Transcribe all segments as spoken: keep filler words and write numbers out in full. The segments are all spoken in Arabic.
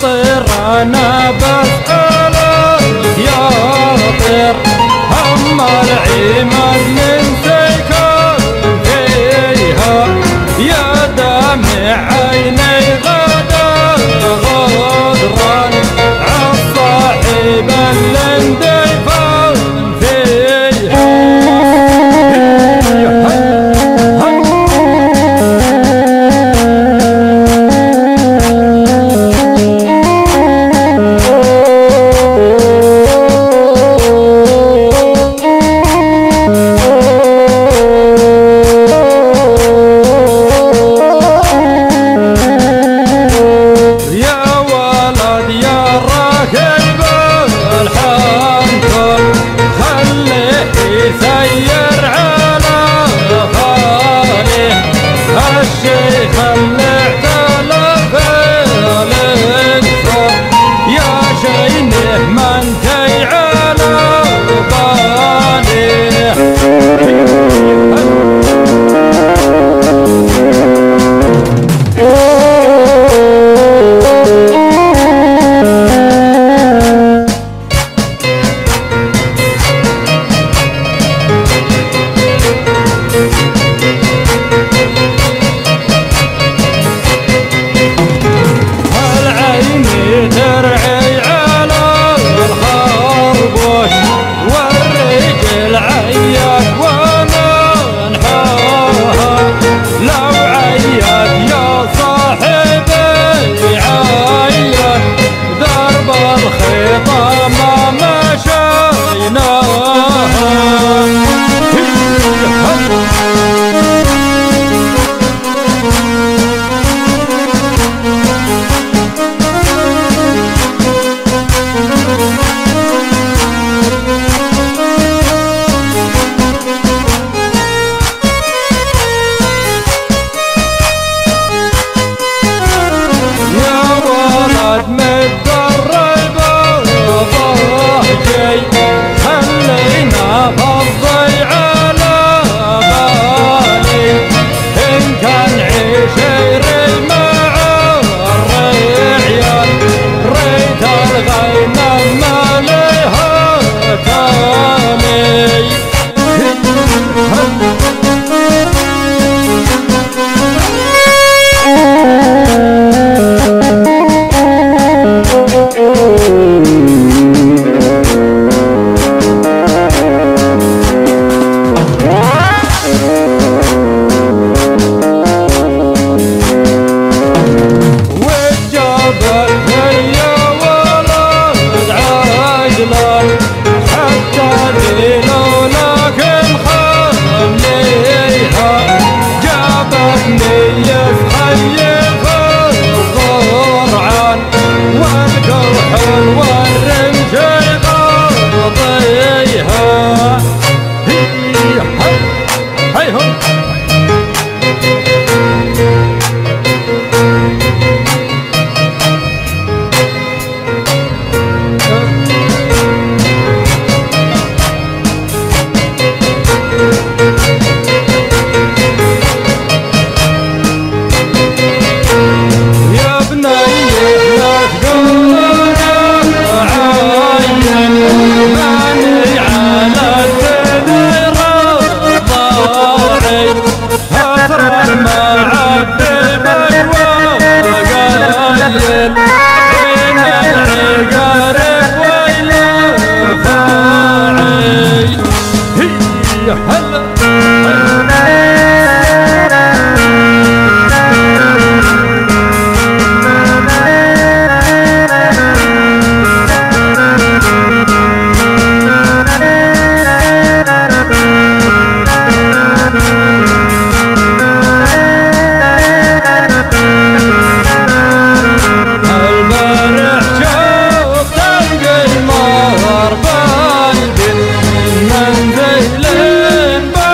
طير انا بسأله يا طير هم العماد من سيكون فيها يا دامع عيني غدا غدران عالصاحب اللي اندفن فيها. سير على خاله الشيخ اللي اعتلف الانصار يا شينه من كي على باله. ترعي على الخربوش والرجل عياد ومنحاها لو عياد يا صاحبي عياد درب الخيطة ما مشيناها. متدرب ضهجي خلينا فضي على بالي إن كان عشيري مع الرعيان ريت الغنم ما لها تالي. حتى دينو لكن خليها جابتني يسحيف الضرعان والقرح والرمش يغطيها. هي هم من ذيل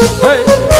هي